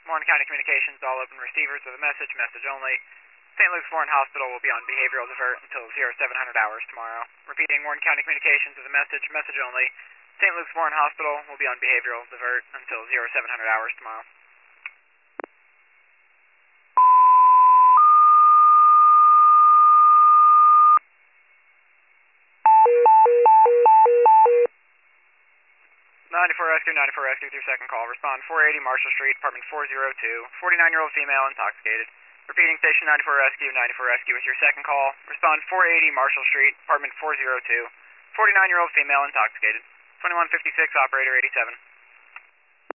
Warren County Communications, all open receivers with a message, message only. St. Luke's Warren Hospital will be on behavioral divert until 0700 hours tomorrow. Repeating, Warren County Communications with a message, message only. St. Luke's Warren Hospital will be on behavioral divert until 0700 hours tomorrow. Ninety-four Rescue with your second call. Respond 480 Marshall Street, apartment 402. 49-year-old female intoxicated. Repeating, station 94 Rescue with your second call. Respond 480 Marshall Street, apartment 402. 49-year-old female intoxicated. 2156, operator 87.